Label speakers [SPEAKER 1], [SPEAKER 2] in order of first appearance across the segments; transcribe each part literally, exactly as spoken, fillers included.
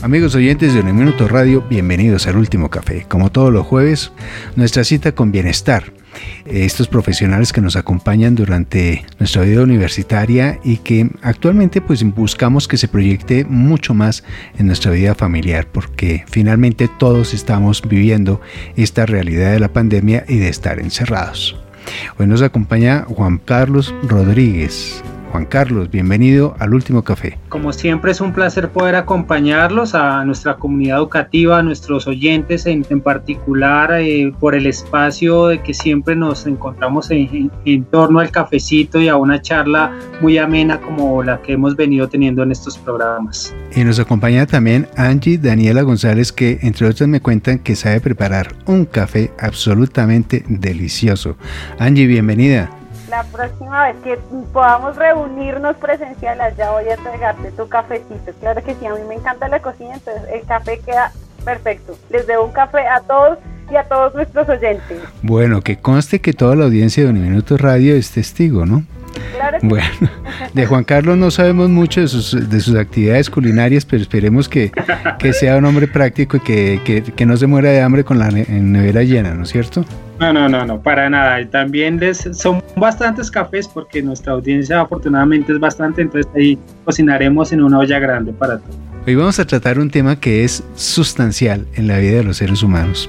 [SPEAKER 1] Amigos oyentes de Un Minuto Radio, bienvenidos al Último Café. Como todos los jueves, nuestra cita con bienestar. Estos profesionales que nos acompañan durante nuestra vida universitaria y que actualmente pues buscamos que se proyecte mucho más en nuestra vida familiar, porque finalmente todos estamos viviendo esta realidad de la pandemia y de estar encerrados. Hoy nos acompaña Juan Carlos Rodríguez. Juan Carlos, bienvenido al Último Café.
[SPEAKER 2] Como siempre es un placer poder acompañarlos a nuestra comunidad educativa, a nuestros oyentes en, en particular, eh, por el espacio de que siempre nos encontramos en, en, en torno al cafecito y a una charla muy amena como la que hemos venido teniendo en estos programas.
[SPEAKER 1] Y nos acompaña también Angie Daniela González, que entre otras me cuentan que sabe preparar un café absolutamente delicioso. Angie, bienvenida.
[SPEAKER 3] La próxima vez que podamos reunirnos presencial, allá voy a entregarte tu cafecito. Claro que sí, a mí me encanta la cocina, entonces el café queda perfecto. Les debo un café a todos y a todos nuestros oyentes.
[SPEAKER 1] Bueno, que conste que toda la audiencia de Un Minuto Radio es testigo, ¿no?
[SPEAKER 3] Claro que
[SPEAKER 1] bueno, de Juan Carlos no sabemos mucho de sus, de sus actividades culinarias, pero esperemos que, que sea un hombre práctico y que, que, que no se muera de hambre con la nevera llena, ¿no es cierto?
[SPEAKER 2] No, no, no, no, para nada. Y también les, son bastantes cafés porque nuestra audiencia afortunadamente es bastante, entonces ahí cocinaremos en una olla grande para todos.
[SPEAKER 1] Hoy vamos a tratar un tema que es sustancial en la vida de los seres humanos.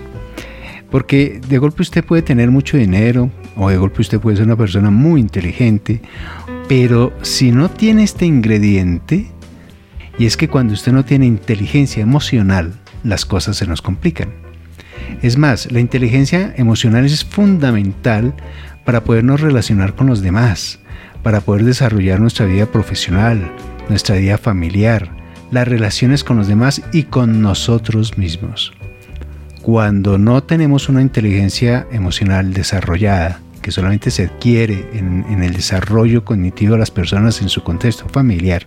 [SPEAKER 1] Porque de golpe usted puede tener mucho dinero, o de golpe usted puede ser una persona muy inteligente, pero si no tiene este ingrediente, y es que cuando usted no tiene inteligencia emocional, las cosas se nos complican. Es más, la inteligencia emocional es fundamental para podernos relacionar con los demás, para poder desarrollar nuestra vida profesional, nuestra vida familiar, las relaciones con los demás y con nosotros mismos. Cuando no tenemos una inteligencia emocional desarrollada, que solamente se adquiere en, en el desarrollo cognitivo de las personas en su contexto familiar,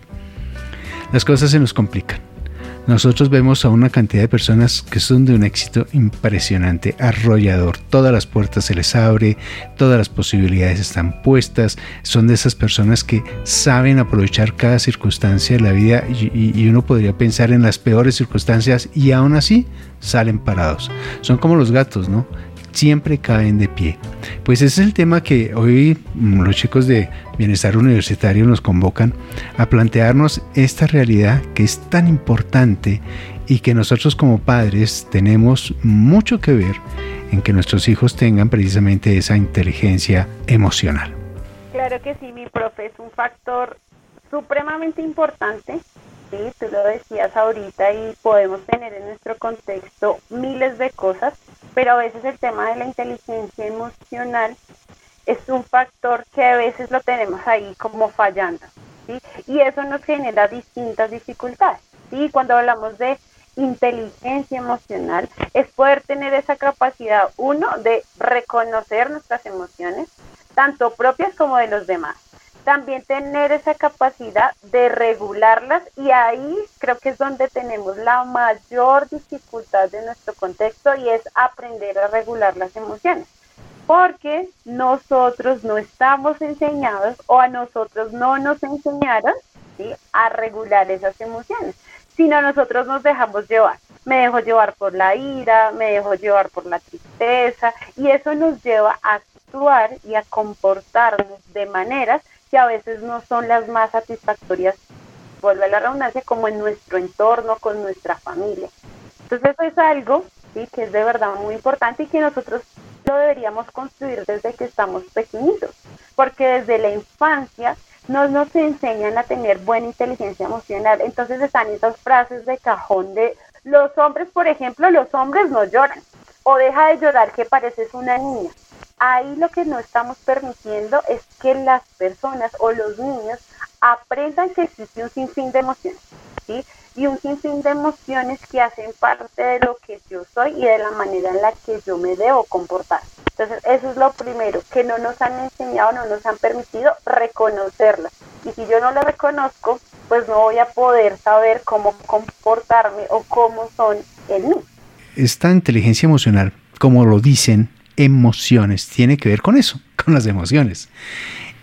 [SPEAKER 1] las cosas se nos complican. Nosotros vemos a una cantidad de personas que son de un éxito impresionante, arrollador. Todas las puertas se les abre, todas las posibilidades están puestas. Son de esas personas que saben aprovechar cada circunstancia de la vida y, y, y uno podría pensar en las peores circunstancias y aún así salen parados. Son como los gatos, ¿no? Siempre caen de pie. Pues ese es el tema que hoy los chicos de Bienestar Universitario nos convocan a plantearnos esta realidad que es tan importante y que nosotros como padres tenemos mucho que ver en que nuestros hijos tengan precisamente esa inteligencia emocional.
[SPEAKER 3] Claro que sí, mi profe, es un factor supremamente importante. Sí, tú lo decías ahorita y podemos tener en nuestro contexto miles de cosas, pero a veces el tema de la inteligencia emocional es un factor que a veces lo tenemos ahí como fallando, ¿sí? Y eso nos genera distintas dificultades, ¿sí? Cuando hablamos de inteligencia emocional es poder tener esa capacidad, uno, de reconocer nuestras emociones, tanto propias como de los demás. También tener esa capacidad de regularlas, y ahí creo que es donde tenemos la mayor dificultad de nuestro contexto, y es aprender a regular las emociones, porque nosotros no estamos enseñados o a nosotros no nos enseñaron, ¿sí?, a regular esas emociones, sino nosotros nos dejamos llevar. Me dejo llevar por la ira, me dejo llevar por la tristeza, y eso nos lleva a actuar y a comportarnos de maneras que a veces no son las más satisfactorias, vuelve a la redundancia, como en nuestro entorno, con nuestra familia. Entonces eso es algo, ¿sí?, que es de verdad muy importante y que nosotros lo deberíamos construir desde que estamos pequeñitos, porque desde la infancia no nos enseñan a tener buena inteligencia emocional. Entonces están esas frases de cajón de los hombres, por ejemplo, los hombres no lloran, o deja de llorar que pareces una niña. Ahí lo que no estamos permitiendo es que las personas o los niños aprendan que existe un sinfín de emociones, ¿sí? Y un sinfín de emociones que hacen parte de lo que yo soy y de la manera en la que yo me debo comportar. Entonces, eso es lo primero, que no nos han enseñado, no nos han permitido reconocerlas. Y si yo no las reconozco, pues no voy a poder saber cómo comportarme o cómo son en mí.
[SPEAKER 1] Esta inteligencia emocional, como lo dicen, emociones, tiene que ver con eso, con las emociones.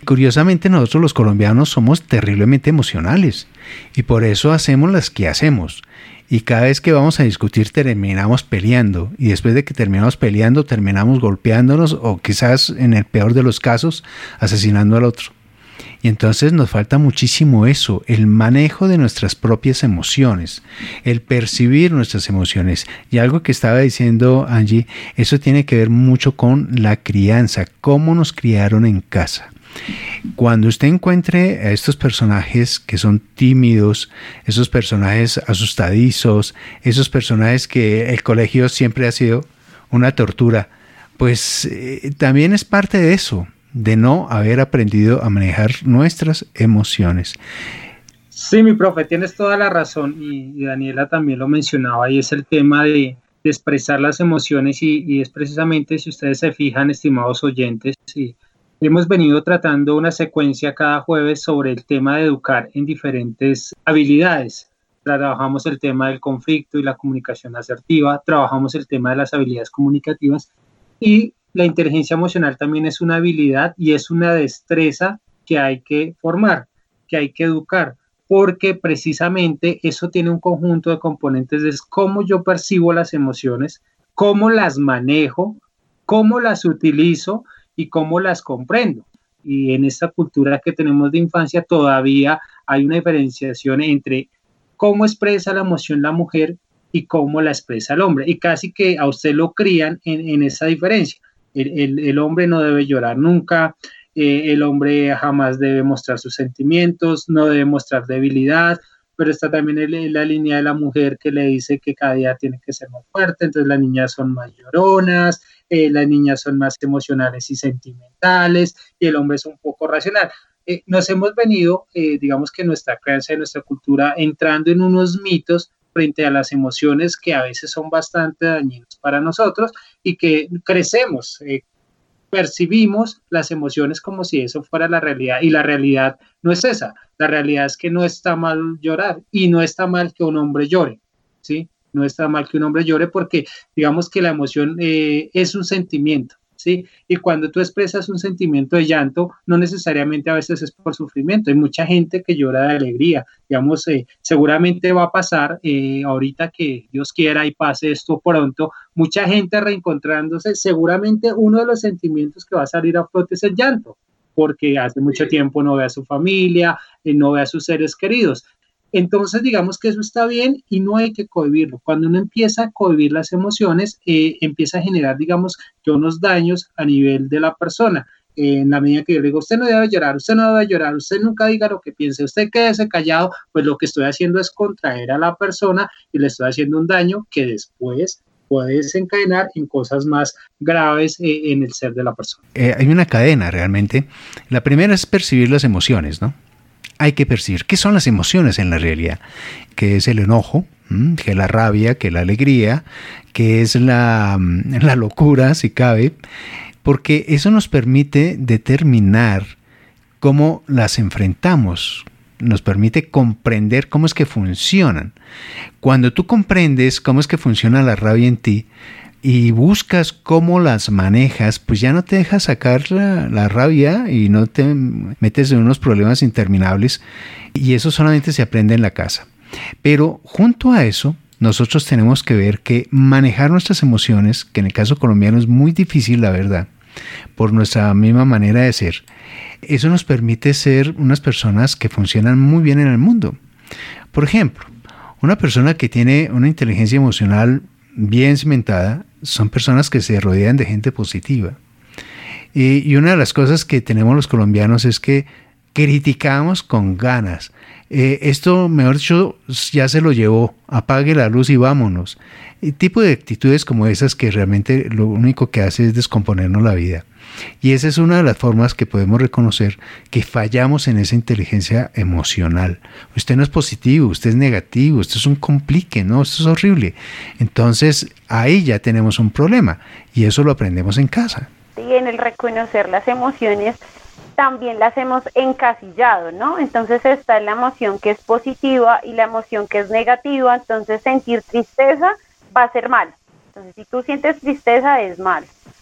[SPEAKER 1] Curiosamente, nosotros los colombianos somos terriblemente emocionales y por eso hacemos las que hacemos. Y cada vez que vamos a discutir terminamos peleando y después de que terminamos peleando terminamos golpeándonos o quizás en el peor de los casos asesinando al otro. Y entonces nos falta muchísimo eso, el manejo de nuestras propias emociones, el percibir nuestras emociones. Y algo que estaba diciendo Angie, eso tiene que ver mucho con la crianza, cómo nos criaron en casa. Cuando usted encuentre a estos personajes que son tímidos, esos personajes asustadizos, esos personajes que el colegio siempre ha sido una tortura, pues eh, también es parte de eso, de no haber aprendido a manejar nuestras emociones.
[SPEAKER 2] Sí, mi profe, tienes toda la razón y, y Daniela también lo mencionaba y es el tema de, de expresar las emociones y, y es precisamente, si ustedes se fijan, estimados oyentes, y hemos venido tratando una secuencia cada jueves sobre el tema de educar en diferentes habilidades. Trabajamos el tema del conflicto y la comunicación asertiva, trabajamos el tema de las habilidades comunicativas y la inteligencia emocional también es una habilidad y es una destreza que hay que formar, que hay que educar, porque precisamente eso tiene un conjunto de componentes, es cómo yo percibo las emociones, cómo las manejo, cómo las utilizo y cómo las comprendo. Y en esta cultura que tenemos de infancia todavía hay una diferenciación entre cómo expresa la emoción la mujer y cómo la expresa el hombre. Y casi que a usted lo crían en, en esa diferencia. El, el, el hombre no debe llorar nunca, eh, el hombre jamás debe mostrar sus sentimientos, no debe mostrar debilidad, pero está también el, la línea de la mujer que le dice que cada día tiene que ser más fuerte, entonces las niñas son más lloronas, eh, las niñas son más emocionales y sentimentales, y el hombre es un poco racional. Eh, nos hemos venido, eh, digamos que nuestra creencia, nuestra cultura, entrando en unos mitos frente a las emociones que a veces son bastante dañinos para nosotros y que crecemos, eh, percibimos las emociones como si eso fuera la realidad y la realidad no es esa, la realidad es que no está mal llorar y no está mal que un hombre llore, ¿sí? No está mal que un hombre llore porque digamos que la emoción eh, es un sentimiento, ¿sí? Y cuando tú expresas un sentimiento de llanto, no necesariamente a veces es por sufrimiento. Hay mucha gente que llora de alegría. Digamos, eh, seguramente va a pasar, eh, ahorita que Dios quiera y pase esto pronto, mucha gente reencontrándose, seguramente uno de los sentimientos que va a salir a flote es el llanto, porque hace mucho tiempo no ve a su familia, eh, no ve a sus seres queridos. Entonces, digamos que eso está bien y no hay que cohibirlo. Cuando uno empieza a cohibir las emociones, eh, empieza a generar, digamos, que unos daños a nivel de la persona. Eh, en la medida que yo le digo, usted no debe llorar, usted no debe llorar, usted nunca diga lo que piense, usted quédese callado, pues lo que estoy haciendo es contraer a la persona y le estoy haciendo un daño que después puede desencadenar en cosas más graves eh, en el ser de la persona.
[SPEAKER 1] Eh, hay una cadena realmente. La primera es percibir las emociones, ¿no? Hay que percibir qué son las emociones en la realidad, que es el enojo, que es la rabia, que es la alegría, que es la, la locura, si cabe, porque eso nos permite determinar cómo las enfrentamos, nos permite comprender cómo es que funcionan. Cuando tú comprendes cómo es que funciona la rabia en ti, y buscas cómo las manejas, pues ya no te dejas sacar la, la rabia y no te metes en unos problemas interminables y eso solamente se aprende en la casa. Pero junto a eso, nosotros tenemos que ver que manejar nuestras emociones, que en el caso colombiano es muy difícil, la verdad, por nuestra misma manera de ser, eso nos permite ser unas personas que funcionan muy bien en el mundo. Por ejemplo, una persona que tiene una inteligencia emocional bien cimentada, son personas que se rodean de gente positiva. Y, y una de las cosas que tenemos los colombianos es que criticamos con ganas. Eh, esto, mejor dicho, ya se lo llevó, apague la luz y vámonos. Y tipo de actitudes como esas que realmente lo único que hace es descomponernos la vida. Y esa es una de las formas que podemos reconocer que fallamos en esa inteligencia emocional. Usted no es positivo, usted es negativo, esto es un complique, ¿no? Esto es horrible. Entonces, ahí ya tenemos un problema y eso lo aprendemos en casa.
[SPEAKER 3] Y en el reconocer las emociones también las hemos encasillado, ¿no? Entonces está la emoción que es positiva y la emoción que es negativa, entonces sentir tristeza va a ser mal. Entonces, si tú sientes tristeza es mal.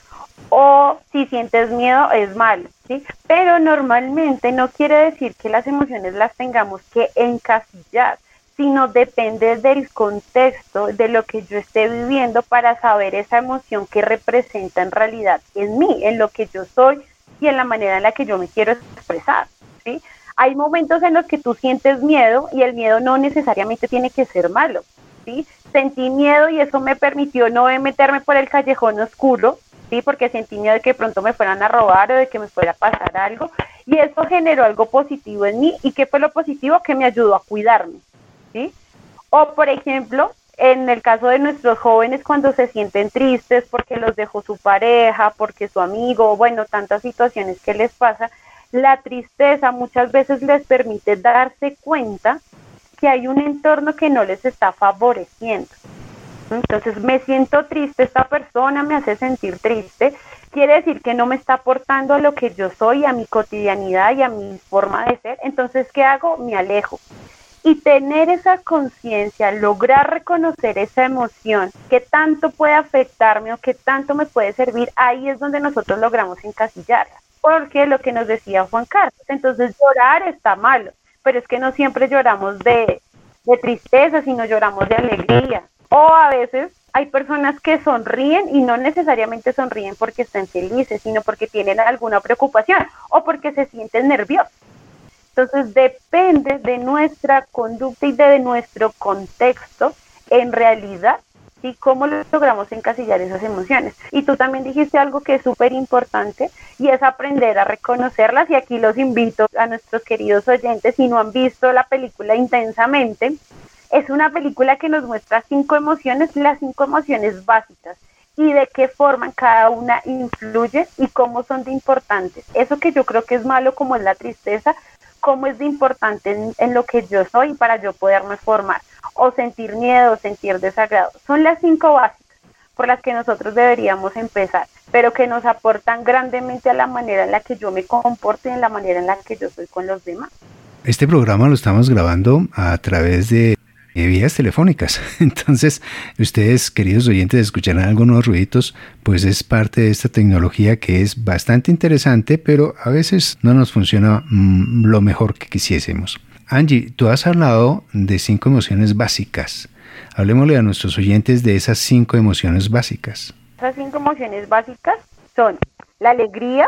[SPEAKER 3] O si sientes miedo es malo, ¿sí? Pero normalmente no quiere decir que las emociones las tengamos que encasillar, sino depende del contexto, de lo que yo esté viviendo para saber esa emoción que representa en realidad en mí, en lo que yo soy y en la manera en la que yo me quiero expresar, ¿sí? Hay momentos en los que tú sientes miedo y el miedo no necesariamente tiene que ser malo, ¿sí? Sentí miedo y eso me permitió no meterme por el callejón oscuro, ¿sí? Porque sentí miedo de que pronto me fueran a robar o de que me fuera a pasar algo y eso generó algo positivo en mí. ¿Y qué fue lo positivo? Que me ayudó a cuidarme, ¿sí? O por ejemplo, en el caso de nuestros jóvenes cuando se sienten tristes porque los dejó su pareja, porque su amigo, bueno, tantas situaciones que les pasa, la tristeza muchas veces les permite darse cuenta que hay un entorno que no les está favoreciendo. Entonces me siento triste, esta persona me hace sentir triste, quiere decir que no me está aportando a lo que yo soy, a mi cotidianidad y a mi forma de ser. Entonces, ¿qué hago? Me alejo. Y tener esa conciencia, lograr reconocer esa emoción, que tanto puede afectarme o que tanto me puede servir, ahí es donde nosotros logramos encasillarla. Porque lo que nos decía Juan Carlos, entonces llorar está malo, pero es que no siempre lloramos de, de tristeza, sino lloramos de alegría. O a veces hay personas que sonríen y no necesariamente sonríen porque estén felices, sino porque tienen alguna preocupación o porque se sienten nerviosos. Entonces depende de nuestra conducta y de nuestro contexto, en realidad, ¿sí? Cómo logramos encasillar esas emociones. Y tú también dijiste algo que es súper importante y es aprender a reconocerlas. Y aquí los invito a nuestros queridos oyentes, si no han visto la película Intensamente, es una película que nos muestra cinco emociones, las cinco emociones básicas y de qué forma cada una influye y cómo son de importantes. Eso que yo creo que es malo, como es la tristeza, cómo es de importante en, en lo que yo soy para yo poderme formar, o sentir miedo, o sentir desagrado. Son las cinco básicas por las que nosotros deberíamos empezar, pero que nos aportan grandemente a la manera en la que yo me comporto y en la manera en la que yo soy con los demás.
[SPEAKER 1] Este programa lo estamos grabando a través de Eh, vías telefónicas. Entonces, ustedes, queridos oyentes, escucharán algunos ruiditos, pues es parte de esta tecnología que es bastante interesante, pero a veces no nos funciona mmm, lo mejor que quisiésemos. Angie, tú has hablado de cinco emociones básicas. Hablemosle a nuestros oyentes de esas cinco emociones básicas.
[SPEAKER 3] Esas cinco emociones básicas son la alegría,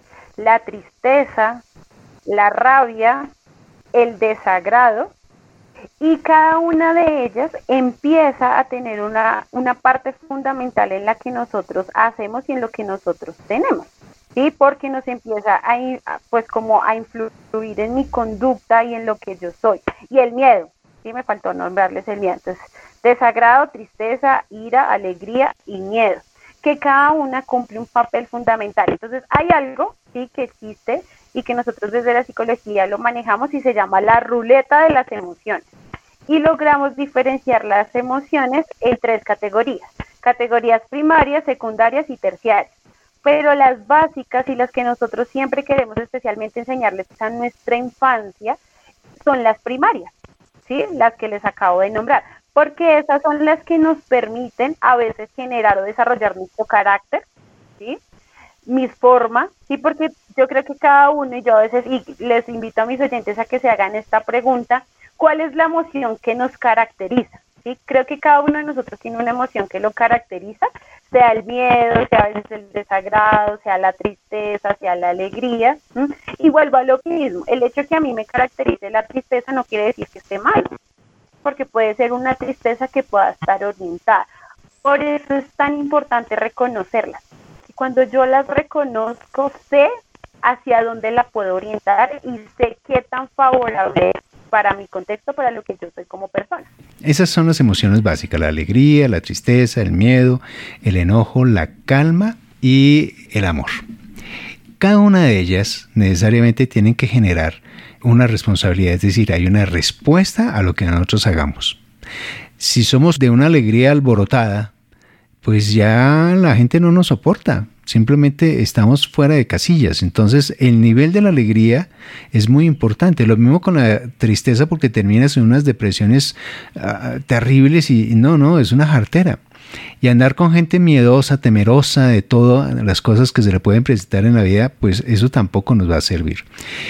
[SPEAKER 3] la tristeza, la rabia, el desagrado, y cada una de ellas empieza a tener una, una parte fundamental en la que nosotros hacemos y en lo que nosotros tenemos, ¿sí? Porque nos empieza a, pues como a influir en mi conducta y en lo que yo soy. Y el miedo, ¿sí? Me faltó nombrarles el miedo. Entonces, desagrado, tristeza, ira, alegría y miedo, que cada una cumple un papel fundamental. Entonces, hay algo, ¿sí?, que existe y que nosotros desde la psicología lo manejamos y se llama la ruleta de las emociones. Y logramos diferenciar las emociones en tres categorías. Categorías primarias, secundarias y terciarias. Pero las básicas y las que nosotros siempre queremos especialmente enseñarles a nuestra infancia son las primarias, ¿sí?, las que les acabo de nombrar. Porque esas son las que nos permiten a veces generar o desarrollar nuestro carácter, ¿sí?, mis formas, sí, porque yo creo que cada uno, y yo a veces, y les invito a mis oyentes a que se hagan esta pregunta, ¿cuál es la emoción que nos caracteriza? ¿Sí? Creo que cada uno de nosotros tiene una emoción que lo caracteriza, sea el miedo, sea a veces el desagrado, sea la tristeza, sea la alegría, ¿sí? Y vuelvo a lo mismo, el hecho que a mí me caracterice la tristeza no quiere decir que esté mal, porque puede ser una tristeza que pueda estar orientada. Por eso es tan importante reconocerlas. Cuando yo las reconozco, sé hacia dónde la puedo orientar y sé qué tan favorable es para mi contexto, para lo que yo soy como persona.
[SPEAKER 1] Esas son las emociones básicas: la alegría, la tristeza, el miedo, el enojo, la calma y el amor. Cada una de ellas necesariamente tienen que generar una responsabilidad, es decir, hay una respuesta a lo que nosotros hagamos. Si somos de una alegría alborotada, pues ya la gente no nos soporta. simplemente estamos fuera de casillas. Entonces el nivel de la alegría es muy importante. Lo mismo con la tristeza, porque terminas en unas depresiones uh, terribles y no, no, es una jartera. Y andar con gente miedosa, temerosa de todas las cosas que se le pueden presentar en la vida, pues eso tampoco nos va a servir.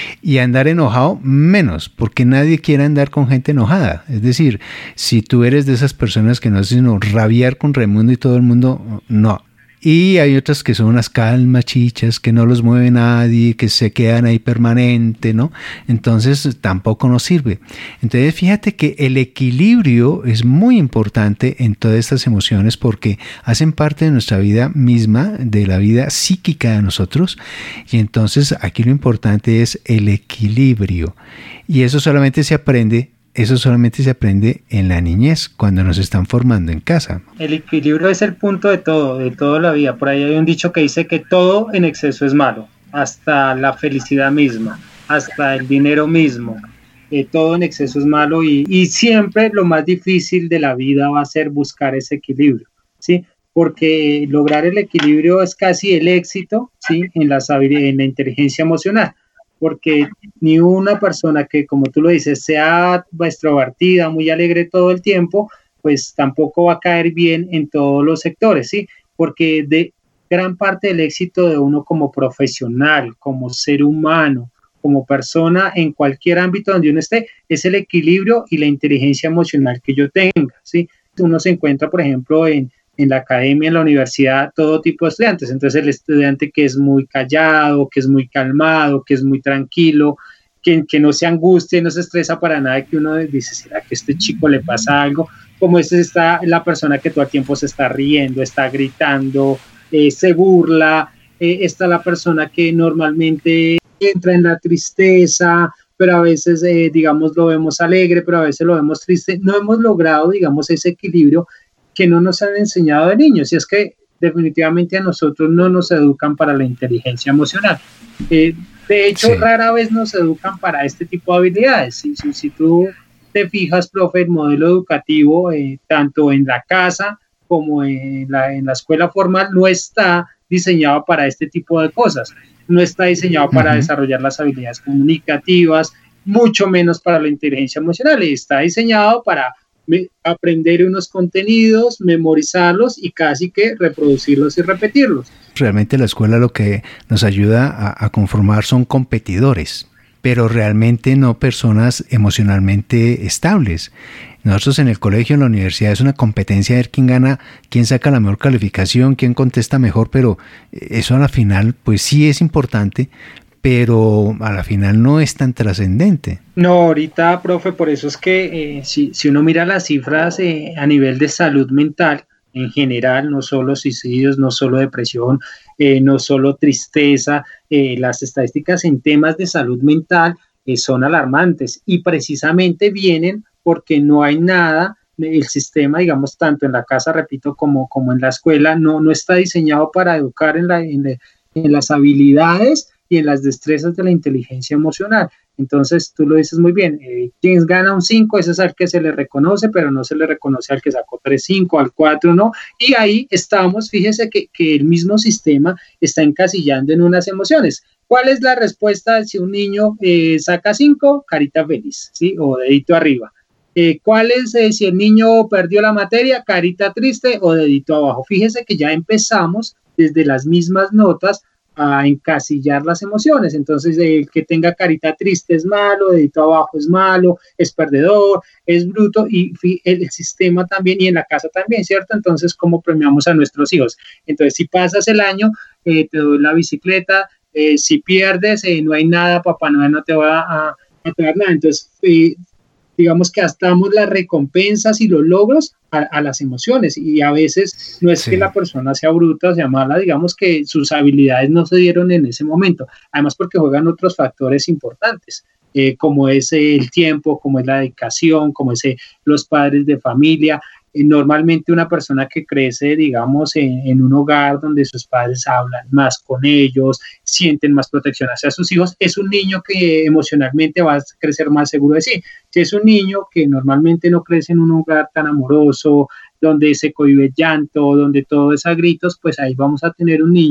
[SPEAKER 1] Y andar enojado, menos, porque nadie quiere andar con gente enojada. Es decir, si tú eres de esas personas que no hacen sino rabiar con Raimundo y todo el mundo, no. Y hay otras que son unas calmas chichas, que no los mueve nadie, que se quedan ahí permanente, ¿no? Entonces tampoco nos sirve. Entonces fíjate que el equilibrio es muy importante en todas estas emociones, porque hacen parte de nuestra vida misma, de la vida psíquica de nosotros. Y entonces aquí lo importante es el equilibrio. Y eso solamente se aprende Eso solamente se aprende en la niñez, cuando nos están formando en casa.
[SPEAKER 2] El equilibrio es el punto de todo, de toda la vida. Por ahí hay un dicho que dice que todo en exceso es malo, hasta la felicidad misma, hasta el dinero mismo. Eh, todo en exceso es malo y, y siempre lo más difícil de la vida va a ser buscar ese equilibrio, ¿sí? Porque lograr el equilibrio es casi el éxito, ¿sí? En la, en la inteligencia emocional. Porque ni una persona que, como tú lo dices, sea extrovertida, muy alegre todo el tiempo, pues tampoco va a caer bien en todos los sectores, ¿sí? Porque de gran parte del éxito de uno como profesional, como ser humano, como persona, en cualquier ámbito donde uno esté, es el equilibrio y la inteligencia emocional que yo tenga, ¿sí? Uno se encuentra, por ejemplo, en en la academia, en la universidad, todo tipo de estudiantes. Entonces el estudiante que es muy callado, que es muy calmado, que es muy tranquilo, que, que no se angustia y no se estresa para nada, que uno dice, ¿será que a este chico le pasa algo? Como este está la persona que todo el tiempo se está riendo, está gritando, eh, se burla, eh, está la persona que normalmente entra en la tristeza, pero a veces, eh, digamos, lo vemos alegre, pero a veces lo vemos triste. No hemos logrado, digamos, ese equilibrio que no nos han enseñado de niños, y es que definitivamente a nosotros no nos educan para la inteligencia emocional. Eh, de hecho, sí. Rara vez nos educan para este tipo de habilidades. Si, si, si tú te fijas, profe, el modelo educativo, eh, tanto en la casa como en la, en la escuela formal, no está diseñado para este tipo de cosas. No está diseñado para uh-huh. desarrollar las habilidades comunicativas, mucho menos para la inteligencia emocional. Está diseñado para aprender unos contenidos, memorizarlos y casi que reproducirlos y repetirlos.
[SPEAKER 1] Realmente la escuela lo que nos ayuda a, a conformar son competidores, pero realmente no personas emocionalmente estables. Nosotros en el colegio, en la universidad, es una competencia de ver quién gana, quién saca la mejor calificación, quién contesta mejor, pero eso a la final pues sí es importante, pero a la final no es tan trascendente.
[SPEAKER 2] No, ahorita, profe, por eso es que eh, si, si uno mira las cifras eh, a nivel de salud mental, en general, no solo suicidios, no solo depresión, eh, no solo tristeza, eh, las estadísticas en temas de salud mental eh, son alarmantes y precisamente vienen porque no hay nada, el sistema, digamos, tanto en la casa, repito, como, como en la escuela, no, no está diseñado para educar en, la, en, la, en las habilidades y en las destrezas de la inteligencia emocional. Entonces, tú lo dices muy bien, eh, quien gana un cinco, ese es al que se le reconoce, pero no se le reconoce al que sacó tres cinco, al cuatro, ¿no? Y ahí estamos, fíjese que, que el mismo sistema está encasillando en unas emociones. ¿Cuál es la respuesta si un niño eh, saca cinco? Carita feliz, ¿sí? O dedito arriba. Eh, ¿Cuál es eh, si el niño perdió la materia? Carita triste o dedito abajo. Fíjese que ya empezamos desde las mismas notas a encasillar las emociones. Entonces, el que tenga carita triste es malo, dedito abajo es malo, es perdedor, es bruto, y el, el sistema también, y en la casa también, ¿cierto? Entonces, ¿cómo premiamos a nuestros hijos? Entonces, si pasas el año, eh, te doy la bicicleta, eh, si pierdes, eh, no hay nada, Papá Noel no te va a, a traer nada. Entonces, eh, digamos que gastamos las recompensas y los logros a, a las emociones, y a veces no es sí. que la persona sea bruta o sea mala, digamos que sus habilidades no se dieron en ese momento, además porque juegan otros factores importantes, eh, como es el tiempo, como es la dedicación, como es eh, los padres de familia. Eh, normalmente una persona que crece, digamos, en, en un hogar donde sus padres hablan más con ellos, sienten más protección hacia sus hijos, es un niño que emocionalmente va a crecer más seguro de sí. Si es un niño que normalmente no crece en un hogar tan amoroso, donde se cohíbe el llanto, donde todo es a gritos, pues ahí vamos a tener un niño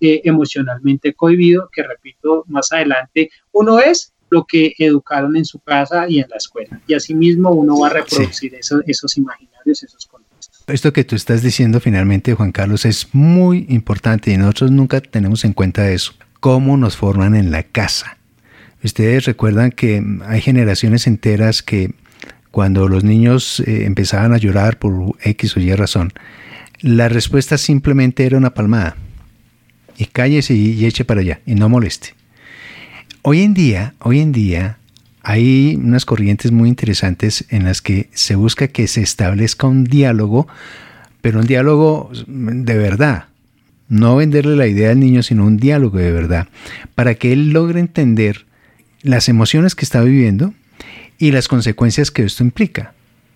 [SPEAKER 2] eh, emocionalmente cohibido, que repito, más adelante uno es lo que educaron en su casa y en la escuela, y asimismo uno va a reproducir sí. esos, esos imaginarios, esos contextos.
[SPEAKER 1] Esto que tú estás diciendo finalmente, Juan Carlos, es muy importante y nosotros nunca tenemos en cuenta eso, cómo nos forman en la casa. Ustedes recuerdan que hay generaciones enteras que cuando los niños eh, empezaban a llorar por X o Y razón, la respuesta simplemente era una palmada. Y cállese y, y eche para allá, y no moleste. Hoy en día, hoy en día, hay unas corrientes muy interesantes en las que se busca que se establezca un diálogo, pero un diálogo de verdad. No venderle la idea al niño, sino un diálogo de verdad, para que él logre entender las emociones que está viviendo y las consecuencias que esto implica.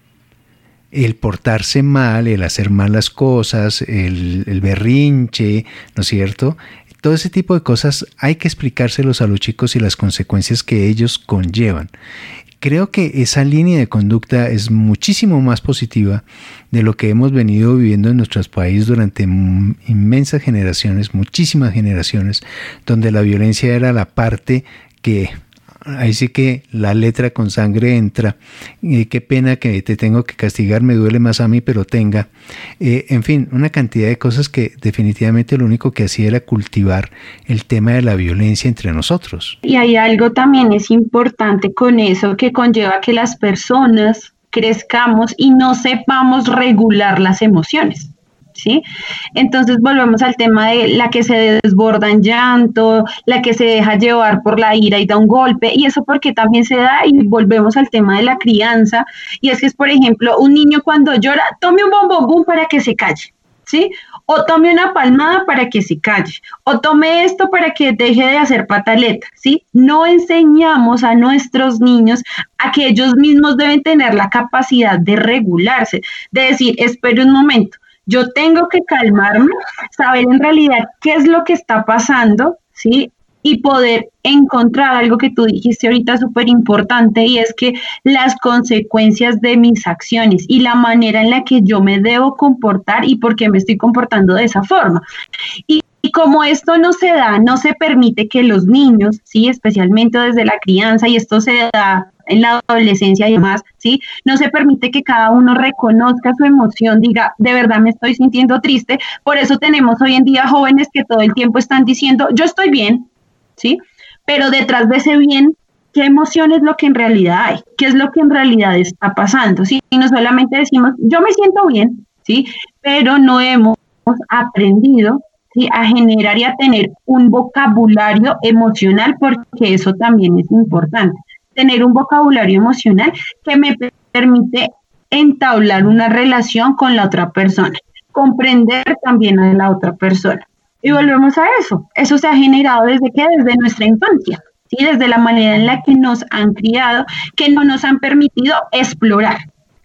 [SPEAKER 1] El portarse mal, el hacer malas cosas, el, el berrinche, ¿no es cierto? Todo ese tipo de cosas hay que explicárselos a los chicos y las consecuencias que ellos conllevan. Creo que esa línea de conducta es muchísimo más positiva de lo que hemos venido viviendo en nuestros países durante inmensas generaciones, muchísimas generaciones, donde la violencia era la parte que... Ahí sí que la letra con sangre entra. Eh, qué pena que te tengo que castigar, me duele más a mí, pero tenga. Eh, en fin, una cantidad de cosas que definitivamente lo único que hacía era cultivar el tema de la violencia entre nosotros.
[SPEAKER 4] Y hay algo también es importante con eso que conlleva que las personas crezcamos y no sepamos regular las emociones. ¿Sí? Entonces volvemos al tema de la que se desborda en llanto, la que se deja llevar por la ira y da un golpe, y eso porque también se da, y volvemos al tema de la crianza, y es que es, por ejemplo, un niño cuando llora, tome un bombombum para que se calle, ¿sí? O tome una palmada para que se calle, o tome esto para que deje de hacer pataleta, ¿sí? No enseñamos a nuestros niños a que ellos mismos deben tener la capacidad de regularse, de decir, espere un momento, yo tengo que calmarme, saber en realidad qué es lo que está pasando, ¿sí? Y poder encontrar algo que tú dijiste ahorita súper importante, y es que las consecuencias de mis acciones y la manera en la que yo me debo comportar y por qué me estoy comportando de esa forma. Y Y como esto no se da, no se permite que los niños, sí, especialmente desde la crianza, y esto se da en la adolescencia y demás, sí, no se permite que cada uno reconozca su emoción, diga, de verdad me estoy sintiendo triste. Por eso tenemos hoy en día jóvenes que todo el tiempo están diciendo, yo estoy bien, sí, pero detrás de ese bien, ¿qué emoción es lo que en realidad hay? ¿Qué es lo que en realidad está pasando? Sí, y no solamente decimos, yo me siento bien, sí, pero no hemos aprendido, ¿sí?, a generar y a tener un vocabulario emocional, porque eso también es importante, tener un vocabulario emocional que me permite entablar una relación con la otra persona, comprender también a la otra persona. Y volvemos a eso, eso se ha generado desde que desde nuestra infancia, ¿sí?, desde la manera en la que nos han criado, que no nos han permitido explorar.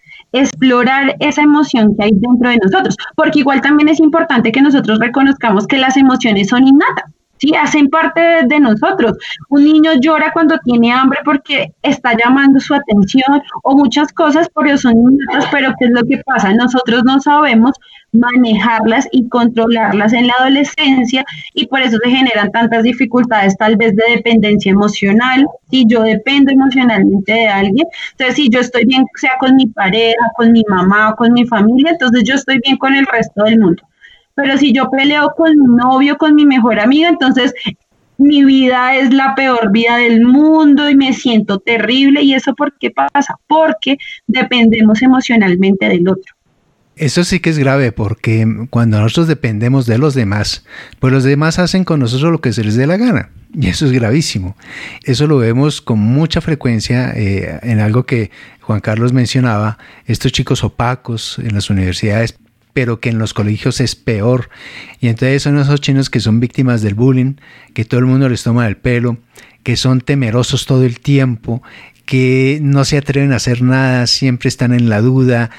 [SPEAKER 4] explorar esa emoción que hay dentro de nosotros, porque igual también es importante que nosotros reconozcamos que las emociones son innatas, ¿sí? Hacen parte de, de nosotros. Un niño llora cuando tiene hambre porque está llamando su atención, o muchas cosas, porque son innatas, pero ¿qué es lo que pasa? Nosotros no sabemos manejarlas y controlarlas en la adolescencia, y por eso se generan tantas dificultades, tal vez de dependencia emocional. Si yo dependo emocionalmente de alguien, entonces si yo estoy bien, sea con mi pareja, con mi mamá o con mi familia, entonces yo estoy bien con el resto del mundo. Pero si yo peleo con mi novio, con mi mejor amiga, entonces mi vida es la peor vida del mundo y me siento terrible. ¿Y eso por qué pasa? Porque dependemos emocionalmente del otro.
[SPEAKER 1] Eso sí que es grave, porque cuando nosotros dependemos de los demás, pues los demás hacen con nosotros lo que se les dé la gana. Y eso es gravísimo. Eso lo vemos con mucha frecuencia eh, en algo que Juan Carlos mencionaba, estos chicos opacos en las universidades, pero que en los colegios es peor. Y entonces son esos chinos que son víctimas del bullying, que todo el mundo les toma el pelo, que son temerosos todo el tiempo, que no se atreven a hacer nada, siempre están en la duda.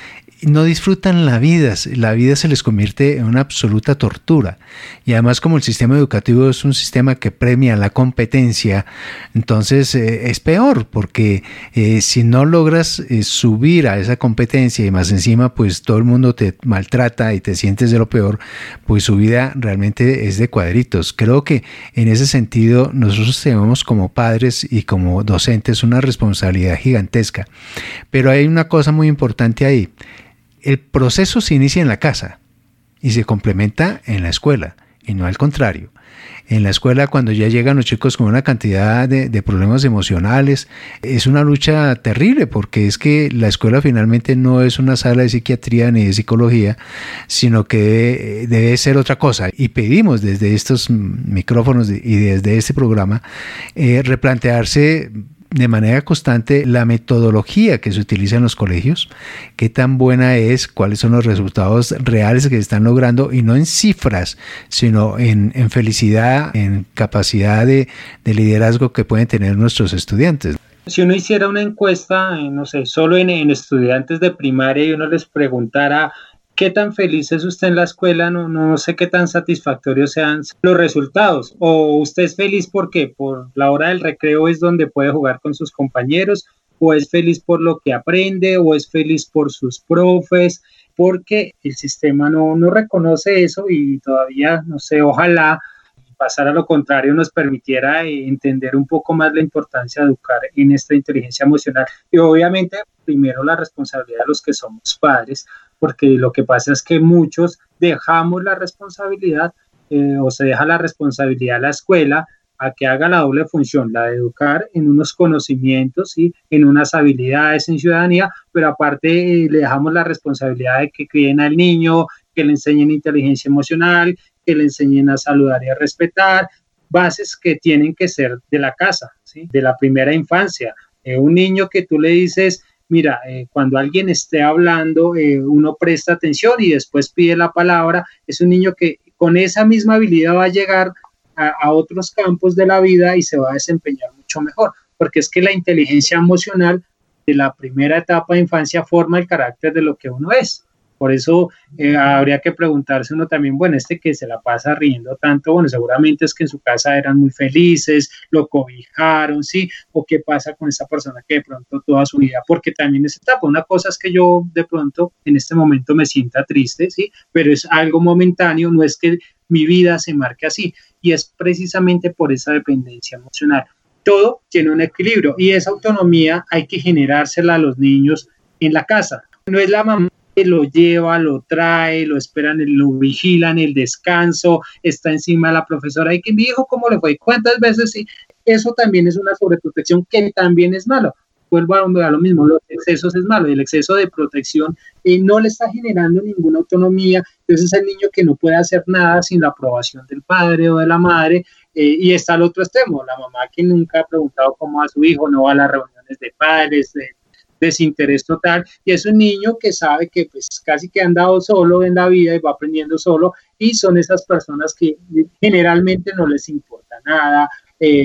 [SPEAKER 1] no disfrutan la vida, la vida se les convierte en una absoluta tortura. Y además, como el sistema educativo es un sistema que premia la competencia, entonces eh, es peor, porque eh, si no logras eh, subir a esa competencia y más encima pues todo el mundo te maltrata y te sientes de lo peor, pues su vida realmente es de cuadritos. Creo que en ese sentido nosotros tenemos como padres y como docentes una responsabilidad gigantesca. Pero hay una cosa muy importante ahí. El proceso se inicia en la casa y se complementa en la escuela y no al contrario. En la escuela, cuando ya llegan los chicos con una cantidad de, de problemas emocionales, es una lucha terrible, porque es que la escuela finalmente no es una sala de psiquiatría ni de psicología, sino que debe, debe ser otra cosa. Y pedimos desde estos micrófonos y desde este programa eh, replantearse de manera constante la metodología que se utiliza en los colegios, qué tan buena es, cuáles son los resultados reales que se están logrando, y no en cifras, sino en, en felicidad, en capacidad de, de liderazgo que pueden tener nuestros estudiantes.
[SPEAKER 2] Si uno hiciera una encuesta, no sé, solo en, en estudiantes de primaria y uno les preguntara ¿qué tan feliz es usted en la escuela? No, no sé qué tan satisfactorios sean los resultados. ¿O usted es feliz por qué? ¿Por la hora del recreo es donde puede jugar con sus compañeros? ¿O es feliz por lo que aprende? ¿O es feliz por sus profes? Porque el sistema no, no reconoce eso y todavía, no sé, ojalá pasar a lo contrario nos permitiera entender un poco más la importancia de educar en esta inteligencia emocional. Y obviamente, primero la responsabilidad de los que somos padres, porque lo que pasa es que muchos dejamos la responsabilidad eh, o se deja la responsabilidad a la escuela a que haga la doble función, la de educar en unos conocimientos, ¿sí? En unas habilidades en ciudadanía, pero aparte eh, le dejamos la responsabilidad de que críen al niño, que le enseñen inteligencia emocional, que le enseñen a saludar y a respetar, bases que tienen que ser de la casa, ¿sí? De la primera infancia. Eh, un niño que tú le dices, mira, eh, cuando alguien esté hablando, eh, uno presta atención y después pide la palabra, es un niño que con esa misma habilidad va a llegar a, a otros campos de la vida y se va a desempeñar mucho mejor, porque es que la inteligencia emocional de la primera etapa de infancia forma el carácter de lo que uno es. Por eso eh, habría que preguntarse uno también, bueno, este que se la pasa riendo tanto, bueno, seguramente es que en su casa eran muy felices, lo cobijaron, ¿sí? O qué pasa con esa persona que de pronto toda su vida, porque también es etapa, una cosa es que yo de pronto en este momento me sienta triste, ¿sí? Pero es algo momentáneo, no es que mi vida se marque así, y es precisamente por esa dependencia emocional. Todo tiene un equilibrio y esa autonomía hay que generársela a los niños en la casa. No es la mamá que lo lleva, lo trae, lo esperan, lo vigilan, el descanso, está encima de la profesora y que mi hijo, ¿cómo le fue? ¿Cuántas veces? Sí, eso también es una sobreprotección que también es malo. Vuelvo a lo mismo, los excesos es malo, el exceso de protección eh, no le está generando ninguna autonomía, entonces es el niño que no puede hacer nada sin la aprobación del padre o de la madre, eh, y está al otro extremo, la mamá que nunca ha preguntado cómo va su hijo, no va a las reuniones de padres, de desinterés total, y es un niño que sabe que pues casi que ha andado solo en la vida y va aprendiendo solo, y son esas personas que generalmente no les importa nada, eh,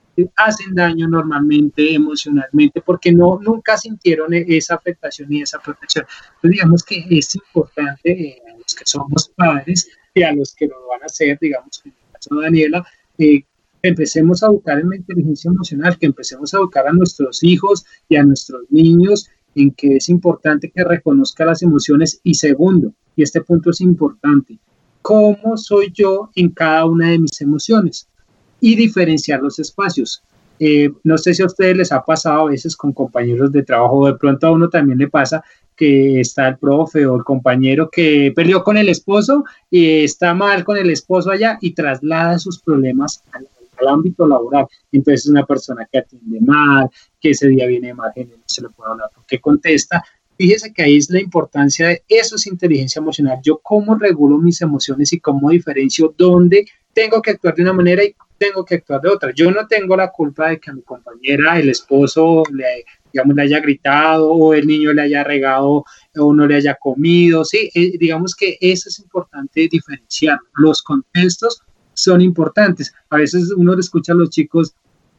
[SPEAKER 2] hacen daño normalmente emocionalmente porque no nunca sintieron esa afectación y esa protección. Entonces digamos que es importante eh, a los que somos padres y a los que lo van a hacer, digamos que en el caso de Daniela, eh, empecemos a educar en la inteligencia emocional, que empecemos a educar a nuestros hijos y a nuestros niños en que es importante que reconozca las emociones. Y segundo, y este punto es importante, ¿cómo soy yo en cada una de mis emociones? Y diferenciar los espacios. Eh, no sé si a ustedes les ha pasado a veces con compañeros de trabajo, o de pronto a uno también le pasa que está el profe o el compañero que peleó con el esposo y está mal con el esposo allá y traslada sus problemas al al ámbito laboral. Entonces es una persona que atiende mal, que ese día viene de mal genio, no se le puede hablar porque contesta. Fíjese que ahí es la importancia de eso, es inteligencia emocional. Yo cómo regulo mis emociones y cómo diferencio dónde tengo que actuar de una manera y tengo que actuar de otra. Yo no tengo la culpa de que a mi compañera, el esposo, le, digamos, le haya gritado o el niño le haya regado o no le haya comido. Sí, eh, digamos que eso es importante diferenciar. Los contextos son importantes. A veces uno le escucha a los chicos,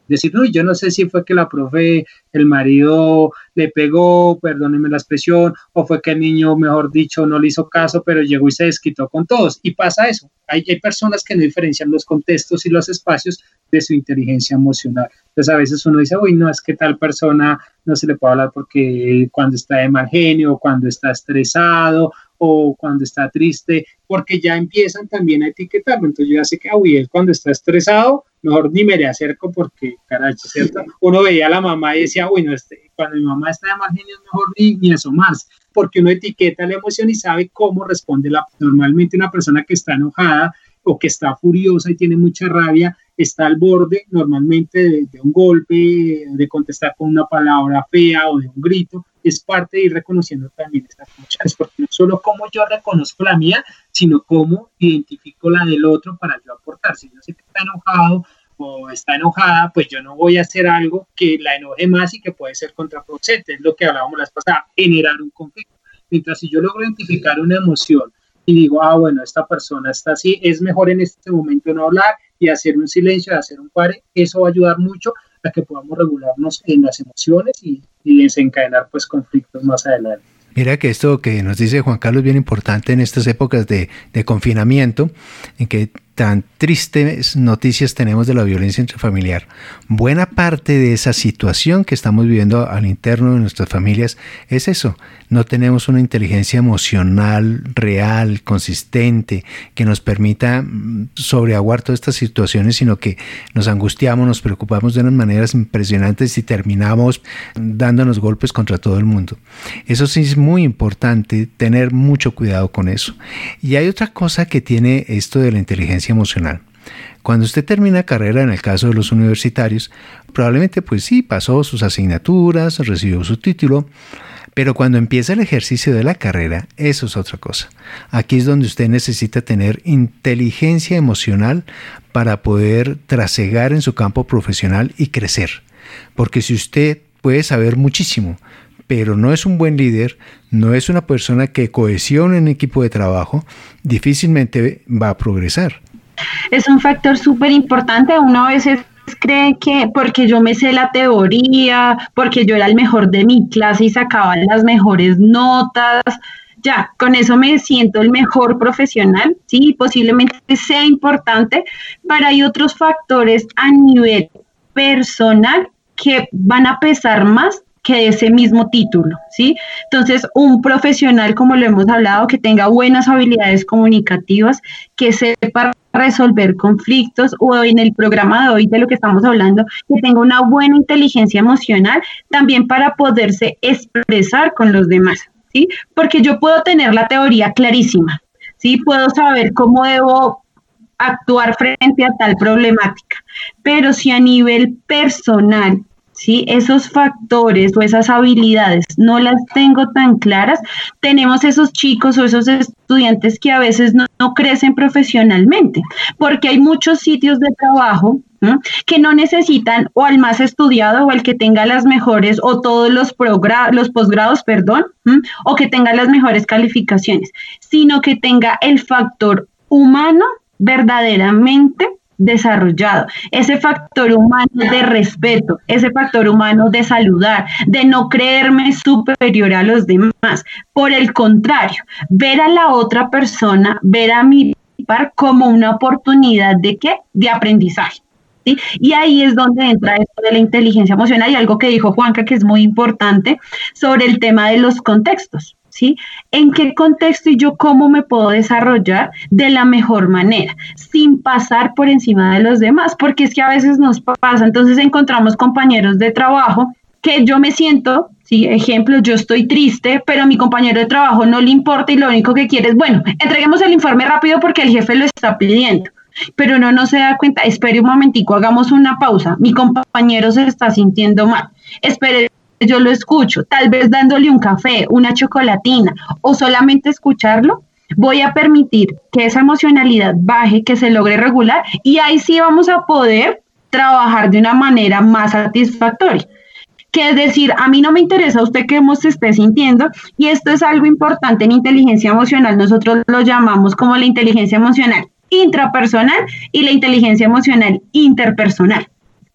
[SPEAKER 2] Decir, no, yo no sé si fue que la profe, el marido le pegó, perdónenme la expresión, o fue que el niño, mejor dicho, no le hizo caso, pero llegó y se desquitó con todos. Y pasa eso. Hay, hay personas que no diferencian los contextos y los espacios de su inteligencia emocional. Entonces a veces uno dice, uy, no, es que tal persona no se le puede hablar porque cuando está de mal genio, cuando está estresado, o cuando está triste, porque ya empiezan también a etiquetarlo. Entonces yo ya sé que, ah, uy, él cuando está estresado, mejor ni me le acerco porque, caray, ¿cierto? Uno veía a la mamá y decía, uy, no, este, cuando mi mamá está de mal genio es mejor ni, ni asomarse, porque uno etiqueta la emoción y sabe cómo responde la, normalmente una persona que está enojada o que está furiosa y tiene mucha rabia, está al borde normalmente de, de un golpe, de contestar con una palabra fea o de un grito. Es parte de ir reconociendo también estas emociones, porque no solo cómo yo reconozco la mía, sino cómo identifico la del otro para yo aportar. Si yo sé que está enojado o está enojada, pues yo no voy a hacer algo que la enoje más y que puede ser contraproducente. Es lo que hablábamos la vez pasada, generar un conflicto. Mientras si yo logro identificar una emoción y digo, ah, bueno, esta persona está así, es mejor en este momento no hablar y hacer un silencio, y hacer un pare, eso va a ayudar mucho a que podamos regularnos en las emociones y, y desencadenar pues conflictos más adelante.
[SPEAKER 1] Mira que esto que nos dice Juan Carlos es bien importante en estas épocas de, de confinamiento, en que tan tristes noticias tenemos de la violencia intrafamiliar. Buena parte de esa situación que estamos viviendo al interno de nuestras familias es eso. No tenemos una inteligencia emocional real, consistente, que nos permita sobreaguar todas estas situaciones, sino que nos angustiamos, nos preocupamos de unas maneras impresionantes y terminamos dándonos golpes contra todo el mundo. Eso sí es muy importante, tener mucho cuidado con eso. Y hay otra cosa que tiene esto de la inteligencia emocional. Cuando usted termina carrera, en el caso de los universitarios, probablemente pues sí, pasó sus asignaturas, recibió su título, pero cuando empieza el ejercicio de la carrera, eso es otra cosa. Aquí es donde usted necesita tener inteligencia emocional para poder trasegar en su campo profesional y crecer. Porque si usted puede saber muchísimo, pero no es un buen líder, no es una persona que cohesione en equipo de trabajo, difícilmente va a progresar.
[SPEAKER 4] Es un factor súper importante. Uno a veces cree que porque yo me sé la teoría, porque yo era el mejor de mi clase y sacaba las mejores notas, ya, con eso me siento el mejor profesional, sí, posiblemente sea importante, pero hay otros factores a nivel personal que van a pesar más que ese mismo título, ¿sí? Entonces, un profesional, como lo hemos hablado, que tenga buenas habilidades comunicativas, que sepa resolver conflictos, o en el programa de hoy de lo que estamos hablando, que tenga una buena inteligencia emocional, también para poderse expresar con los demás, ¿sí? Porque yo puedo tener la teoría clarísima, ¿sí? Puedo saber cómo debo actuar frente a tal problemática, pero si a nivel personal, ¿sí? Esos factores o esas habilidades no las tengo tan claras, tenemos esos chicos o esos estudiantes que a veces no, no crecen profesionalmente, porque hay muchos sitios de trabajo, ¿no?, que no necesitan o al más estudiado o al que tenga las mejores o todos los, progra- los posgrados, perdón, ¿no?, o que tenga las mejores calificaciones, sino que tenga el factor humano verdaderamente desarrollado, ese factor humano de respeto, ese factor humano de saludar, de no creerme superior a los demás. Por el contrario, ver a la otra persona, ver a mi par como una oportunidad de ¿qué? De aprendizaje, ¿sí? Y ahí es donde entra esto de la inteligencia emocional y algo que dijo Juanca que es muy importante sobre el tema de los contextos, ¿sí? ¿En qué contexto y yo cómo me puedo desarrollar de la mejor manera, sin pasar por encima de los demás? Porque es que a veces nos pasa, entonces encontramos compañeros de trabajo que yo me siento, sí, ejemplo, yo estoy triste, pero a mi compañero de trabajo no le importa y lo único que quiere es, bueno, entreguemos el informe rápido porque el jefe lo está pidiendo. Pero no, no se da cuenta, espere un momentico, hagamos una pausa, mi compañero se está sintiendo mal, espere, yo lo escucho, tal vez dándole un café, una chocolatina o solamente escucharlo, voy a permitir que esa emocionalidad baje, que se logre regular y ahí sí vamos a poder trabajar de una manera más satisfactoria. Que es decir, a mí no me interesa usted cómo se esté sintiendo y esto es algo importante en inteligencia emocional, nosotros lo llamamos como la inteligencia emocional intrapersonal y la inteligencia emocional interpersonal.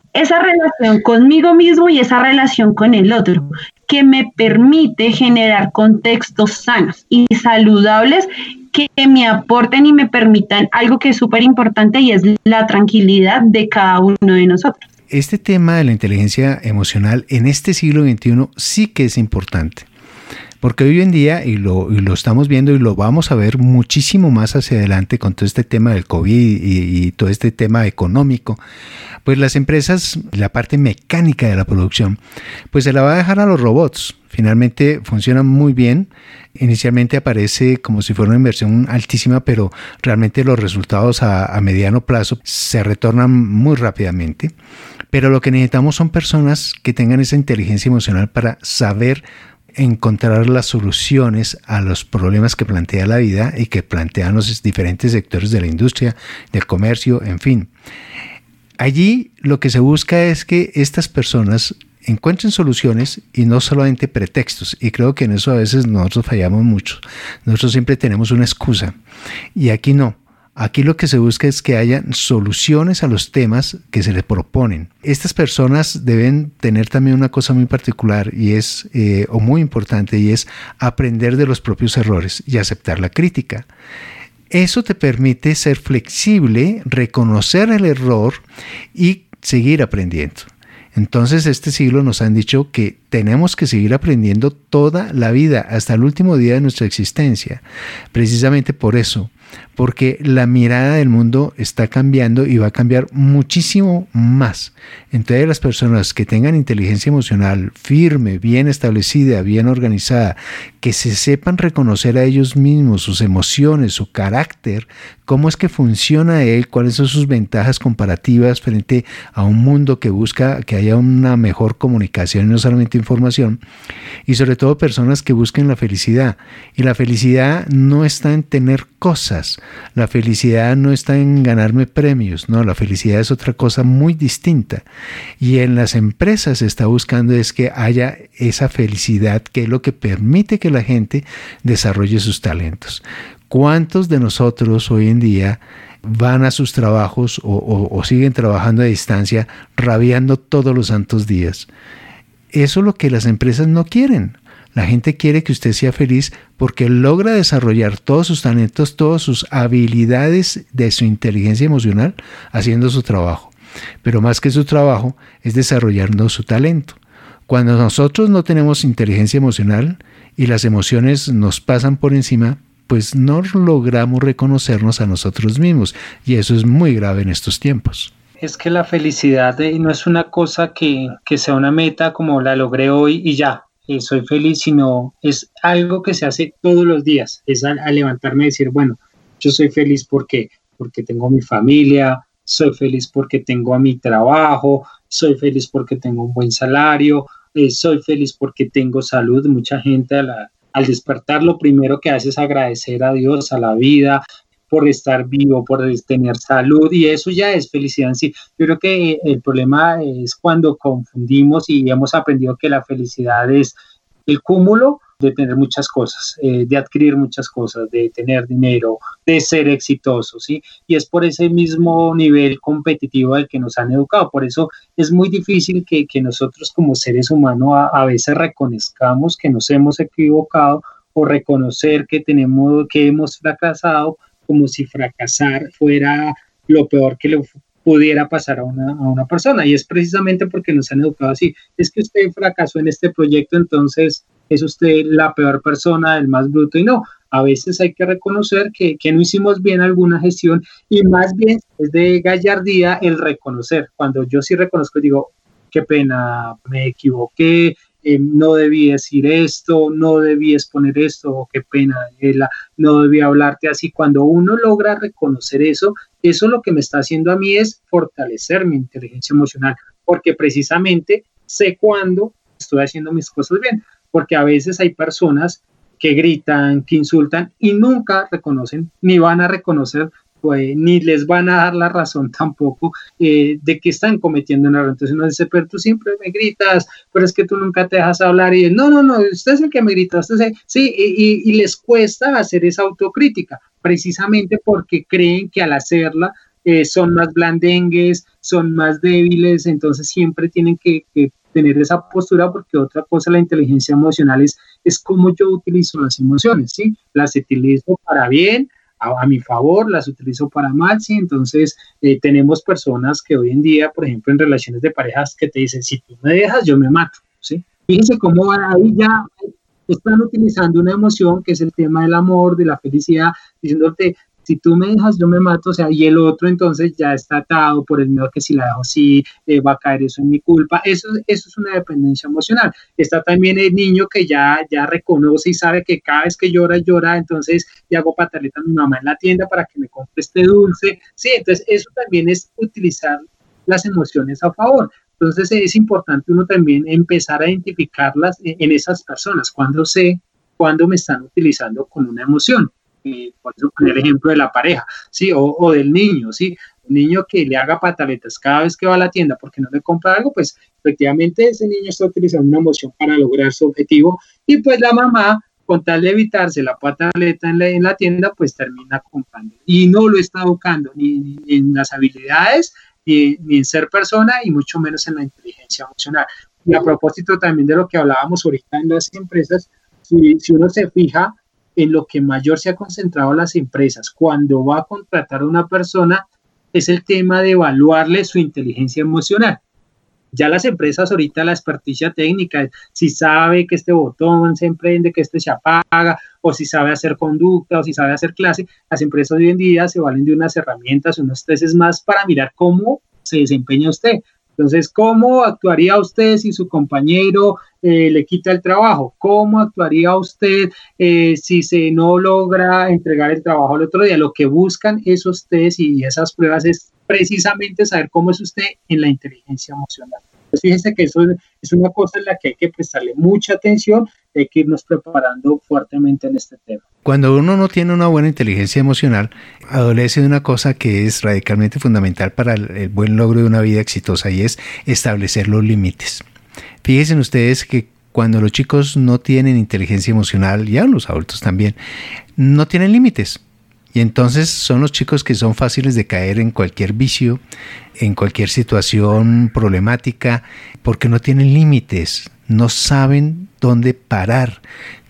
[SPEAKER 4] esa relación conmigo mismo y esa relación con el otro, que me permite generar contextos sanos y saludables que me aporten y me permitan algo que es súper importante y es la tranquilidad de cada uno de nosotros.
[SPEAKER 1] Este tema de la inteligencia emocional en este siglo veintiuno sí que es importante. Porque hoy en día, y lo, y lo estamos viendo y lo vamos a ver muchísimo más hacia adelante con todo este tema del COVID y, y todo este tema económico, pues las empresas, la parte mecánica de la producción, pues se la va a dejar a los robots. Finalmente funcionan muy bien. Inicialmente aparece como si fuera una inversión altísima, pero realmente los resultados a, a mediano plazo se retornan muy rápidamente. Pero lo que necesitamos son personas que tengan esa inteligencia emocional para saber encontrar las soluciones a los problemas que plantea la vida y que plantean los diferentes sectores de la industria, del comercio, en fin. Allí lo que se busca es que estas personas encuentren soluciones y no solamente pretextos, y creo que en eso a veces nosotros fallamos mucho. Nosotros siempre tenemos una excusa y aquí no. Aquí lo que se busca es que haya soluciones a los temas que se les proponen. Estas personas deben tener también una cosa muy particular y es, eh, o muy importante, y es aprender de los propios errores y aceptar la crítica. Eso te permite ser flexible, reconocer el error y seguir aprendiendo. Entonces, este siglo nos han dicho que tenemos que seguir aprendiendo toda la vida, hasta el último día de nuestra existencia. Precisamente por eso, porque la mirada del mundo está cambiando y va a cambiar muchísimo más. Entonces, las personas que tengan inteligencia emocional firme, bien establecida, bien organizada, que se sepan reconocer a ellos mismos, sus emociones, su carácter, cómo es que funciona él, cuáles son sus ventajas comparativas frente a un mundo que busca que haya una mejor comunicación y no solamente información, y sobre todo personas que busquen la felicidad. Y la felicidad no está en tener cosas, la felicidad no está en ganarme premios, no, la felicidad es otra cosa muy distinta. Y en las empresas se está buscando es que haya esa felicidad, que es lo que permite que la gente desarrolle sus talentos. ¿Cuántos de nosotros hoy en día van a sus trabajos o, o, o siguen trabajando a distancia, rabiando todos los santos días? Eso es lo que las empresas no quieren. La gente quiere que usted sea feliz porque logra desarrollar todos sus talentos, todas sus habilidades de su inteligencia emocional haciendo su trabajo. Pero más que su trabajo es desarrollando su talento. Cuando nosotros no tenemos inteligencia emocional y las emociones nos pasan por encima, pues no logramos reconocernos a nosotros mismos. Y eso es muy grave en estos tiempos.
[SPEAKER 2] Es que la felicidad no es una cosa que, que sea una meta como la logré hoy y ya. Eh, soy feliz, sino es algo que se hace todos los días, es al, al levantarme y decir, bueno, yo soy feliz porque, porque tengo mi familia, soy feliz porque tengo a mi trabajo, soy feliz porque tengo un buen salario, eh, soy feliz porque tengo salud. Mucha gente a la, al despertar lo primero que hace es agradecer a Dios, a la vida, por estar vivo, por tener salud, y eso ya es felicidad en sí. Yo creo que el problema es cuando confundimos y hemos aprendido que la felicidad es el cúmulo de tener muchas cosas, eh, de adquirir muchas cosas, de tener dinero, de ser exitoso, ¿sí? Y es por ese mismo nivel competitivo al que nos han educado. Por eso es muy difícil que, que nosotros como seres humanos a, a veces reconozcamos que nos hemos equivocado o reconocer que tenemos, que hemos fracasado, como si fracasar fuera lo peor que le pudiera pasar a una, a una persona. Y es precisamente porque nos han educado así. Es que usted fracasó en este proyecto, entonces es usted la peor persona, el más bruto. Y no, a veces hay que reconocer que, que no hicimos bien alguna gestión, y más bien es de gallardía el reconocer. Cuando yo sí reconozco, digo, qué pena, me equivoqué, Eh, no debí decir esto, no debí exponer esto, oh, qué pena, Daniela, no debí hablarte así. Cuando uno logra reconocer eso, eso lo que me está haciendo a mí es fortalecer mi inteligencia emocional, porque precisamente sé cuándo estoy haciendo mis cosas bien, porque a veces hay personas que gritan, que insultan y nunca reconocen, ni van a reconocer, pues, ni les van a dar la razón tampoco eh, de que están cometiendo un error. Entonces uno dice, pero tú siempre me gritas, pero es que tú nunca te dejas hablar, y no, no, no, usted es el que me grita, usted es, sí, y, y les cuesta hacer esa autocrítica, precisamente porque creen que al hacerla eh, son más blandengues, son más débiles, entonces siempre tienen que, que tener esa postura, porque otra cosa, la inteligencia emocional es, es cómo yo utilizo las emociones, ¿sí? Las utilizo para bien, a, a mi favor, las utilizo para mal, ¿sí? Entonces, eh, tenemos personas que hoy en día, por ejemplo, en relaciones de parejas, que te dicen, si tú me dejas, yo me mato, ¿sí? Fíjense cómo ahí ya están utilizando una emoción que es el tema del amor, de la felicidad, diciéndote, si tú me dejas, yo me mato, o sea, y el otro entonces ya está atado por el miedo que si la dejo, sí, eh, va a caer eso en mi culpa. Eso, eso es una dependencia emocional. Está también el niño que ya, ya reconoce y sabe que cada vez que llora, llora, entonces le hago pataleta a mi mamá en la tienda para que me compre este dulce. Sí, entonces eso también es utilizar las emociones a favor. Entonces es importante uno también empezar a identificarlas en, en esas personas, cuando sé, cuando me están utilizando con una emoción. Eh, por eso poner el ejemplo de la pareja, ¿sí? O, o del niño, ¿sí? Un niño que le haga pataletas cada vez que va a la tienda porque no le compra algo, pues efectivamente ese niño está utilizando una emoción para lograr su objetivo, y pues la mamá, con tal de evitarse la pataleta en la, en la tienda, pues termina comprando. Y no lo está educando ni, ni en las habilidades, ni, ni en ser persona, y mucho menos en la inteligencia emocional. Y a propósito también de lo que hablábamos ahorita en las empresas, si, si uno se fija, en lo que mayor se ha concentrado las empresas cuando va a contratar a una persona es el tema de evaluarle su inteligencia emocional. Ya las empresas ahorita, la experticia técnica, si sabe que este botón se emprende, que este se apaga, o si sabe hacer conducta, o si sabe hacer clase, las empresas hoy en día se valen de unas herramientas, unos testes más para mirar cómo se desempeña usted. Entonces, ¿cómo actuaría usted si su compañero eh, le quita el trabajo? ¿Cómo actuaría usted eh, si se no logra entregar el trabajo al otro día? Lo que buscan esos test y esas pruebas es precisamente saber cómo es usted en la inteligencia emocional. Entonces, fíjense que eso es una cosa en la que hay que prestarle mucha atención, hay que irnos preparando fuertemente en este tema.
[SPEAKER 1] Cuando uno no tiene una buena inteligencia emocional, adolece de una cosa que es radicalmente fundamental para el, el buen logro de una vida exitosa, y es establecer los límites. Fíjense ustedes que cuando los chicos no tienen inteligencia emocional, y aún los adultos también, no tienen límites. Y entonces son los chicos que son fáciles de caer en cualquier vicio, en cualquier situación problemática, porque no tienen límites, no saben dónde parar,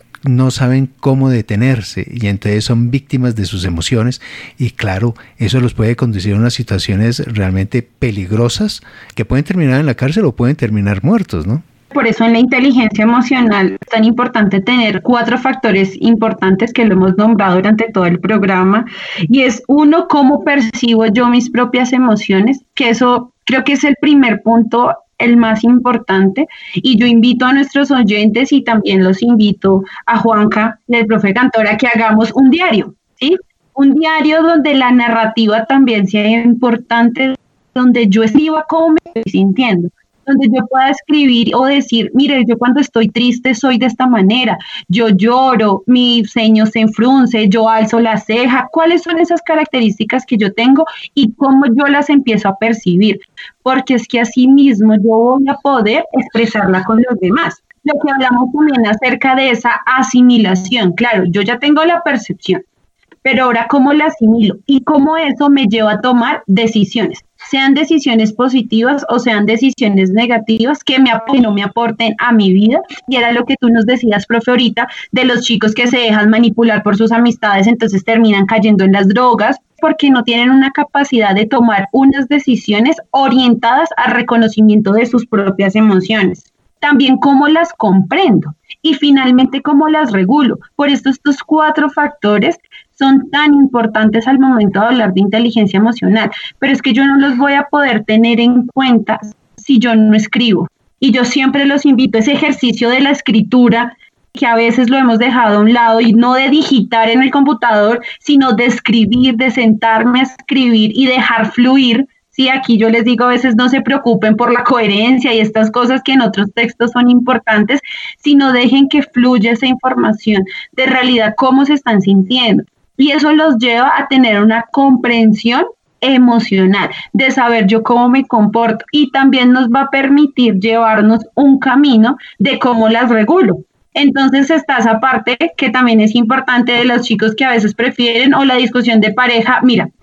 [SPEAKER 1] no saben cómo detenerse, y entonces son víctimas de sus emociones, y claro, eso los puede conducir a unas situaciones realmente peligrosas que pueden terminar en la cárcel o pueden terminar muertos, ¿no?
[SPEAKER 4] Por eso en la inteligencia emocional es tan importante tener cuatro factores importantes que lo hemos nombrado durante todo el programa, y es uno, cómo percibo yo mis propias emociones, que eso creo que es el primer punto, el más importante, y yo invito a nuestros oyentes y también los invito a Juanca y al profe Cantora que hagamos un diario, ¿sí? Un diario donde la narrativa también sea importante, donde yo escriba cómo me estoy sintiendo, donde yo pueda escribir o decir, mire, yo cuando estoy triste soy de esta manera, yo lloro, mi ceño se enfrunce, yo alzo la ceja, cuáles son esas características que yo tengo y cómo yo las empiezo a percibir, porque es que así mismo yo voy a poder expresarla con los demás. Lo que hablamos también acerca de esa asimilación, claro, yo ya tengo la percepción, pero ahora cómo la asimilo y cómo eso me lleva a tomar decisiones, sean decisiones positivas o sean decisiones negativas que me aporten o no me aporten a mi vida. Y era lo que tú nos decías, profe, ahorita, de los chicos que se dejan manipular por sus amistades, entonces terminan cayendo en las drogas porque no tienen una capacidad de tomar unas decisiones orientadas al reconocimiento de sus propias emociones. También cómo las comprendo y finalmente cómo las regulo. Por esto estos cuatro factores son tan importantes al momento de hablar de inteligencia emocional, pero es que yo no los voy a poder tener en cuenta si yo no escribo. Y yo siempre los invito a ese ejercicio de la escritura, que a veces lo hemos dejado a un lado, y no de digitar en el computador, sino de escribir, de sentarme a escribir y dejar fluir. Sí, aquí yo les digo, a veces no se preocupen por la coherencia y estas cosas que en otros textos son importantes, sino dejen que fluya esa información de realidad, cómo se están sintiendo. Y eso los lleva a tener una comprensión emocional, de saber yo cómo me comporto, y también nos va a permitir llevarnos un camino de cómo las regulo. Entonces está esa parte que también es importante de los chicos que a veces prefieren, o la discusión de pareja, mira,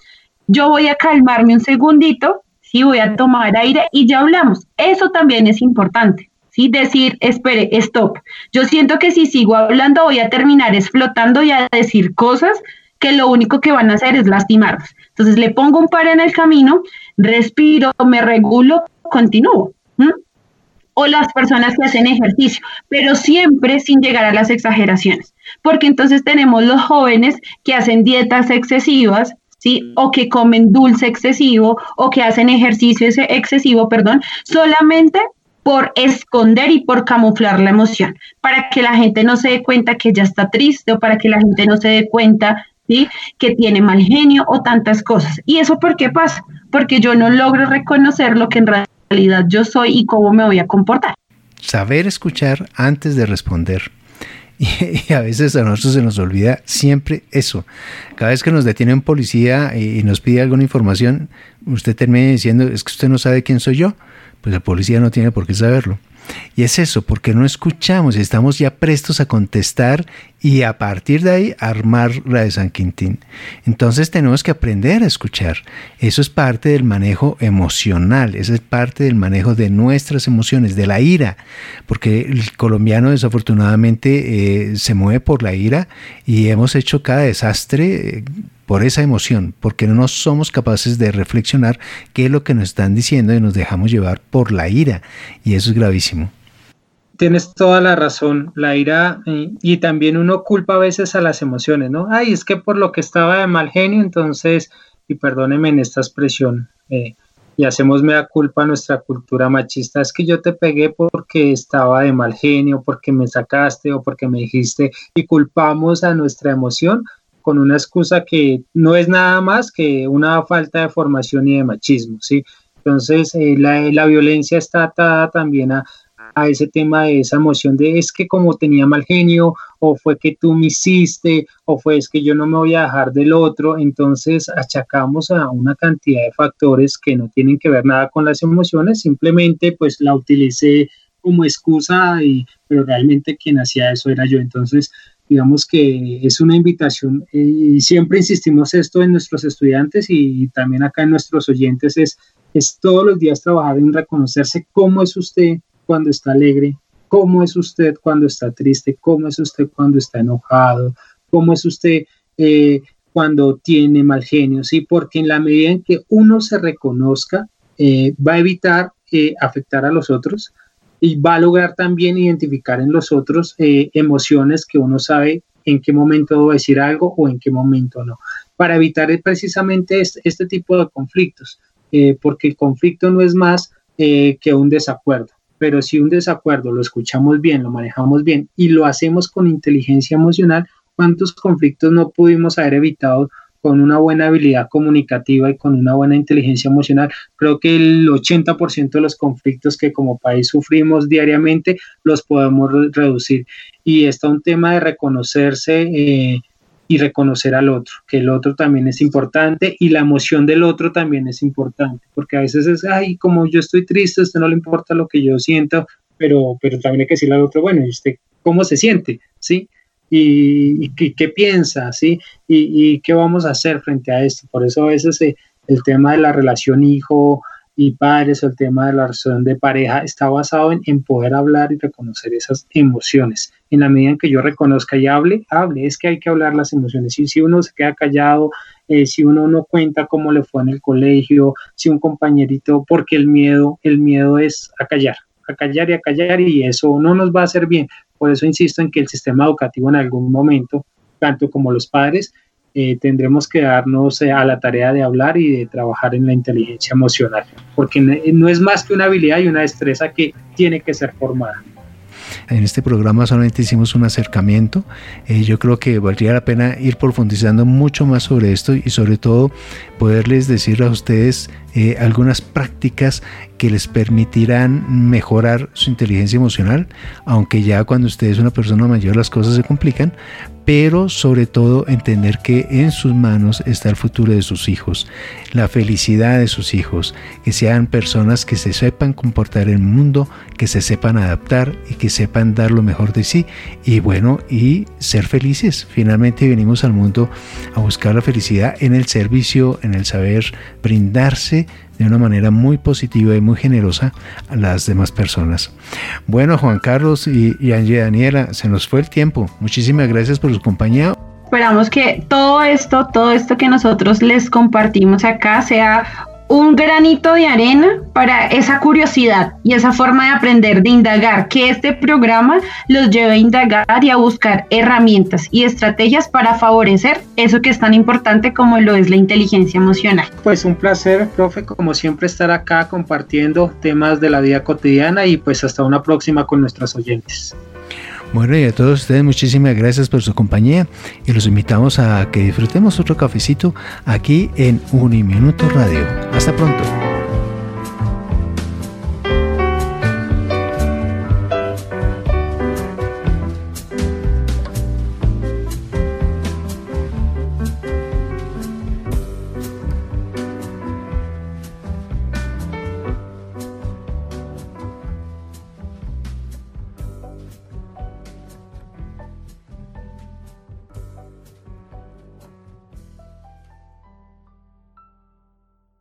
[SPEAKER 4] yo voy a calmarme un segundito, sí, voy a tomar aire y ya hablamos. Eso también es importante, sí, decir, espere, stop. Yo siento que si sigo hablando voy a terminar explotando y a decir cosas que lo único que van a hacer es lastimarnos. Entonces le pongo un par en el camino, respiro, me regulo, continúo. ¿Mm? O las personas que hacen ejercicio, pero siempre sin llegar a las exageraciones, porque entonces tenemos los jóvenes que hacen dietas excesivas, ¿sí? O que comen dulce excesivo, o que hacen ejercicio excesivo, perdón, solamente por esconder y por camuflar la emoción, para que la gente no se dé cuenta que ya está triste, o para que la gente no se dé cuenta, ¿sí? Que tiene mal genio o tantas cosas. ¿Y eso por qué pasa? Porque yo no logro reconocer lo que en realidad realidad yo soy y cómo me voy a comportar.
[SPEAKER 1] Saber escuchar antes de responder. Y, y a veces a nosotros se nos olvida siempre eso. Cada vez que nos detiene un policía y, y nos pide alguna información, usted termina diciendo, es que usted no sabe quién soy yo. Pues el policía no tiene por qué saberlo. Y es eso, porque no escuchamos y estamos ya prestos a contestar y a partir de ahí armar la de San Quintín. Entonces tenemos que aprender a escuchar. Eso es parte del manejo emocional, eso es parte del manejo de nuestras emociones, de la ira, porque el colombiano desafortunadamente eh, se mueve por la ira y hemos hecho cada desastre eh, por esa emoción, porque no somos capaces de reflexionar qué es lo que nos están diciendo y nos dejamos llevar por la ira, y eso es gravísimo.
[SPEAKER 2] Tienes toda la razón, la ira, eh, y también uno culpa a veces a las emociones, ¿no? Ay, es que por lo que estaba de mal genio, entonces, y perdóneme en esta expresión, eh, y hacemos mea culpa a nuestra cultura machista, es que yo te pegué porque estaba de mal genio, porque me sacaste o porque me dijiste, y culpamos a nuestra emoción con una excusa que no es nada más que una falta de formación y de machismo, ¿sí? Entonces, eh, la, la violencia está atada también a, a ese tema de esa emoción de es que como tenía mal genio, o fue que tú me hiciste, o fue es que yo no me voy a dejar del otro. Entonces, achacamos a una cantidad de factores que no tienen que ver nada con las emociones, simplemente pues la utilicé como excusa, y, pero realmente quien hacía eso era yo. Entonces, digamos que es una invitación, eh, y siempre insistimos esto en nuestros estudiantes y, y también acá en nuestros oyentes, es, es todos los días trabajar en reconocerse cómo es usted cuando está alegre, cómo es usted cuando está triste, cómo es usted cuando está enojado, cómo es usted eh, cuando tiene mal genio, ¿sí? Porque en la medida en que uno se reconozca, eh, va a evitar eh, afectar a los otros, y va a lograr también identificar en los otros eh, emociones que uno sabe en qué momento debo decir algo o en qué momento no, para evitar precisamente este, este tipo de conflictos, eh, porque el conflicto no es más eh, que un desacuerdo, pero si un desacuerdo lo escuchamos bien, lo manejamos bien y lo hacemos con inteligencia emocional, ¿cuántos conflictos no pudimos haber evitado con una buena habilidad comunicativa y con una buena inteligencia emocional? Creo que el ochenta por ciento de los conflictos que como país sufrimos diariamente los podemos re- reducir. Y está un tema de reconocerse eh, y reconocer al otro, que el otro también es importante y la emoción del otro también es importante, porque a veces es, ay, como yo estoy triste, a usted no le importa lo que yo siento, pero, pero también hay que decirle al otro, bueno, ¿y usted cómo se siente? ¿Sí? y, y qué, qué piensa, ¿sí? Y, y qué vamos a hacer frente a esto. Por eso a veces eh, el tema de la relación hijo y padres, o el tema de la relación de pareja está basado en, en poder hablar y reconocer esas emociones. En la medida en que yo reconozca y hable, hable, es que hay que hablar las emociones. Y si uno se queda callado, eh, si uno no cuenta cómo le fue en el colegio, si un compañerito, porque el miedo, el miedo es a callar, a callar y a callar, y eso no nos va a hacer bien. Por eso insisto en que el sistema educativo en algún momento, tanto como los padres, eh, tendremos que darnos eh, a la tarea de hablar y de trabajar en la inteligencia emocional, porque no es más que una habilidad y una destreza que tiene que ser formada.
[SPEAKER 1] En este programa solamente hicimos un acercamiento. Eh, yo creo que valdría la pena ir profundizando mucho más sobre esto y sobre todo poderles decir a ustedes eh, algunas prácticas que les permitirán mejorar su inteligencia emocional, aunque ya cuando usted es una persona mayor las cosas se complican, pero sobre todo entender que en sus manos está el futuro de sus hijos, la felicidad de sus hijos, que sean personas que se sepan comportar en el mundo, que se sepan adaptar y que sepan dar lo mejor de sí y bueno, y ser felices. Finalmente venimos al mundo a buscar la felicidad en el servicio, en el saber brindarse de una manera muy positiva y muy generosa a las demás personas. Bueno, Juan Carlos y, y Angie Daniela, se nos fue el tiempo. Muchísimas gracias por su compañía.
[SPEAKER 4] Esperamos que todo esto, todo esto que nosotros les compartimos acá sea un granito de arena para esa curiosidad y esa forma de aprender, de indagar, que este programa los lleve a indagar y a buscar herramientas y estrategias para favorecer eso que es tan importante como lo es la inteligencia emocional.
[SPEAKER 2] Pues un placer, profe, como siempre estar acá compartiendo temas de la vida cotidiana y pues hasta una próxima con nuestros oyentes.
[SPEAKER 1] Bueno, y a todos ustedes muchísimas gracias por su compañía y los invitamos a que disfrutemos otro cafecito aquí en Uniminuto Radio. Hasta pronto.